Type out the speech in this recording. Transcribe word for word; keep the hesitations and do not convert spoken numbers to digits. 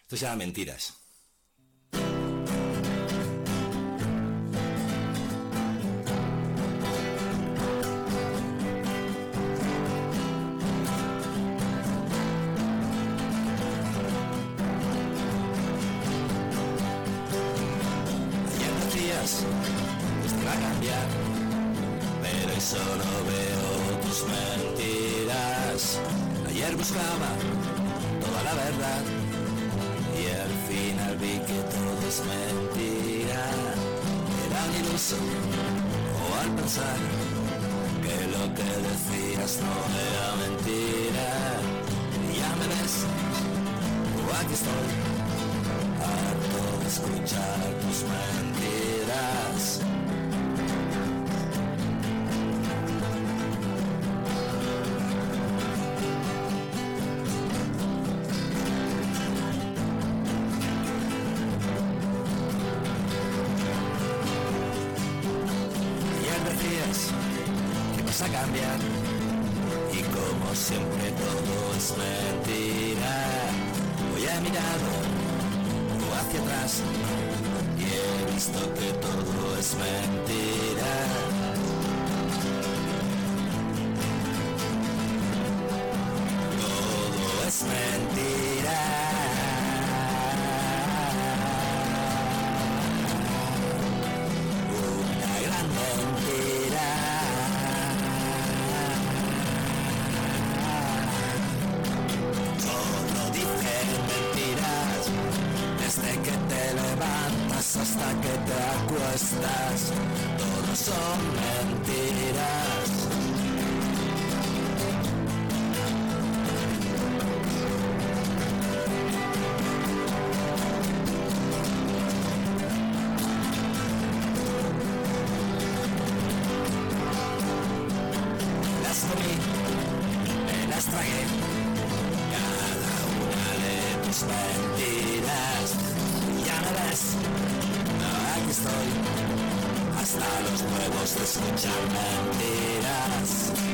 Esto se llama Mentiras. Ayer decías que esto iba a cambiar, pero hoy solo veo tus mentiras. Ayer buscaba toda la verdad y al final vi que todo es mentira. Era un iluso, o al pensar que lo que decías no era mentira. Y ya me ves, o aquí estoy, harto de escuchar tus mentiras. Que vas a cambiar y como siempre todo es mentira. Hoy he mirado hacia atrás y he visto que todo es mentira. Todo es mentira. Desde que te levantas hasta que te acuestas, todos son mentiras. Las comí, me las tragué, cada una de tus mentiras. Ya me ves, aquí estoy, hasta los huevos de escuchar mentiras.